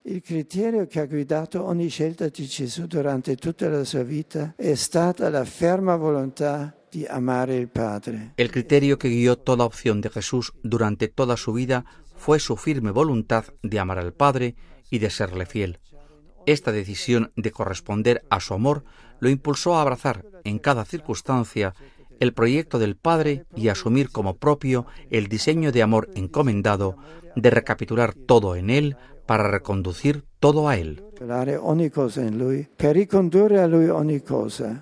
Il criterio che ha guidato ogni scelta di Gesù durante tutta la sua vita è stata la ferma volontà di amare il Padre. El criterio que guió toda opción de Jesús durante toda su vida fue su firme voluntad de amar al Padre y de serle fiel. Esta decisión de corresponder a su amor lo impulsó a abrazar en cada circunstancia el proyecto del Padre y asumir como propio el diseño de amor encomendado de recapitular todo en Él para reconducir todo a Él. Ogni cosa in Lui, per ricondurre a Lui ogni cosa.